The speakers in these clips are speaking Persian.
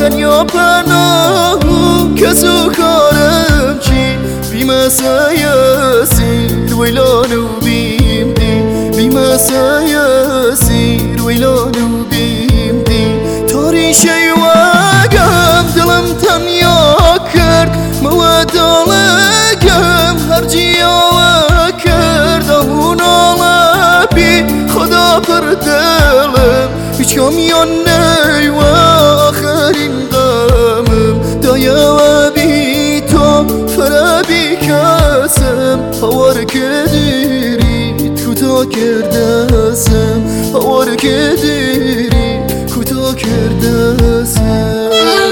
تنیا پناه کسو کارم چی بیمه سیاسیر ویلانو بیمدی بیمه سیاسیر ویلانو بیمدی تاریشی وگم دلم تنیا کرد موادالگم هرجیا کرد آهونا لبی خدا پر دلم هیچ کامیان نی و آخرین غمم دایا و بی تو فرا بی کسم هوار که دیرید کوتا کردسم هوار که دیرید کوتا کردسم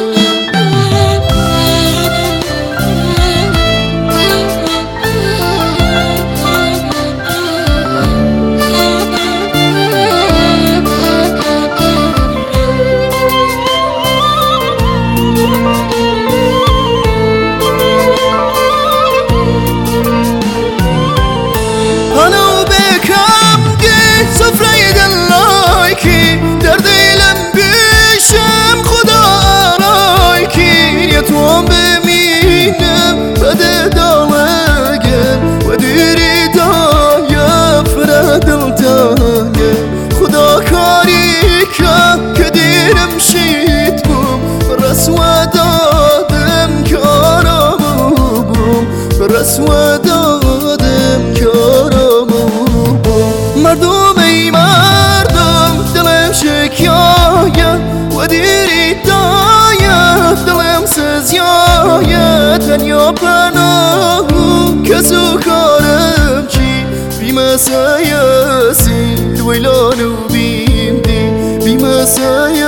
توام بمینم بده دالگم و دیری دایا فردل دایم خدا کاری که دیرم شید بوم رسوا دادم که آرامو بوم رسوا دادم که آرامو بوم مردم ای مردم دلم شکایه و دیری دایا دلم سزیایه تنیا پناه کسو کارم چی بیمه سیاسیر ویلانو بیمدی بیمه